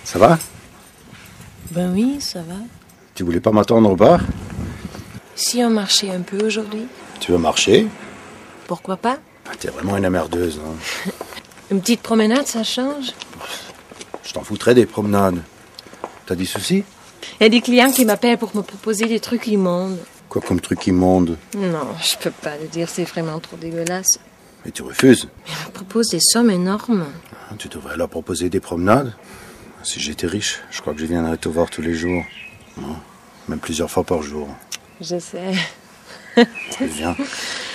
Ça va? Ben oui, ça va. Tu voulais pas m'attendre au bar? Si on marchait un peu aujourd'hui, Tu veux marcher? pourquoi pas? T'es vraiment une emmerdeuse, hein? Une petite promenade, ça change. Je t'en foutrais des promenades. T'as des soucis? Il y a des clients qui m'appellent pour me proposer des trucs immondes. Quoi comme truc immonde? Non, je peux pas le dire, c'est vraiment trop dégueulasse. Mais tu refuses? Ils me proposent des sommes énormes. Tu devrais leur proposer des promenades. Si j'étais riche, je crois que je viendrais te voir tous les jours. Même plusieurs fois par jour. Je sais. Viens.